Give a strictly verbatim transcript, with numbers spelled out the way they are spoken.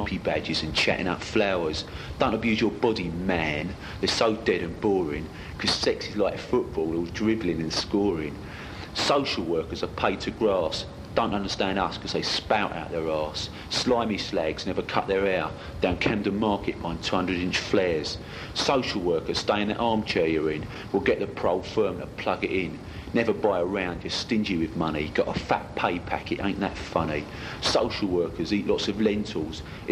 armpy badges and chatting up flowers. Don't abuse your body, man. They're so dead and boring, because sex is like football, all dribbling and scoring. Social workers are paid to grass. Don't understand us because they spout out their arse. Slimy slags never cut their hair down Camden Market buying two hundred inch flares. Social workers stay in that armchair you're in. Will get the pro firm to plug it in. Never buy around, you're stingy with money. Got a fat pay packet, ain't that funny? Social workers eat lots of lentils.